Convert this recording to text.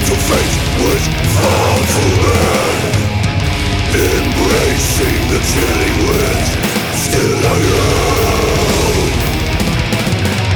to fate which fall to end, embracing the chilling